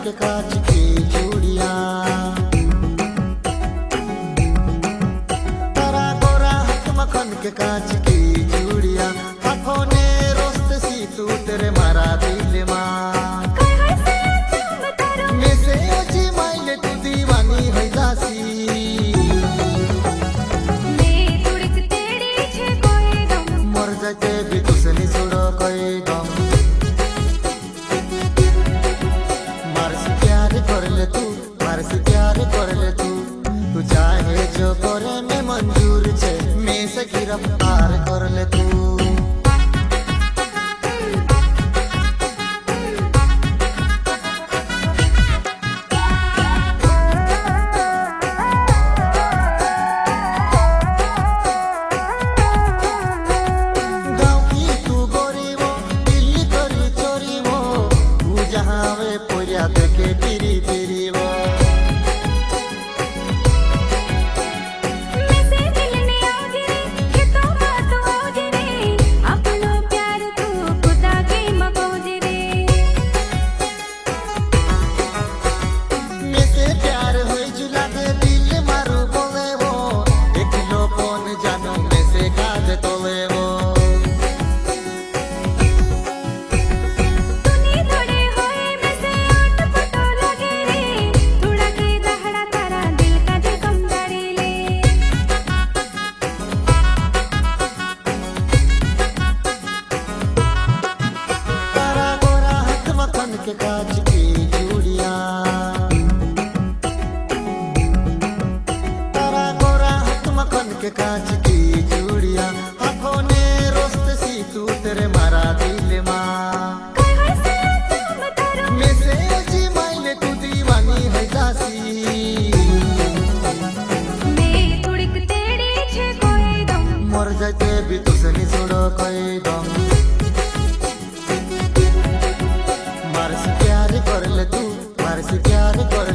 के कांच की चूड़िया, तारा गोरा हाथ मखन के कांच की चूड़िया, हाथों ने रोस्त सी तू तेरे मारा दिल मां में से ओजी माइले तू दीवानी है दासी मर जाते भी तुसनी सुड़ो कोई गम मार से प्यार कर ले तू चाहे जो करे में मंजूर छे मैं से गिरफ्तार कर ले तू गाँव की तू गोरी वो दिल्ली करी चोरी वो तू जहाँ वे पोरिया देखे तेरी तेरी वो के कांच की चूड़िया, तारा गोरा हाथ मखन के कांच की चूड़िया, हाथों ने रोस्त सी तू तेरे मारा दिल मां में से ओजी माइले तू दीवानी है दासी मर जाते भी तुसनी सुड़ो कोई दम मार से प्यार कर ले तू मार से प्यार कर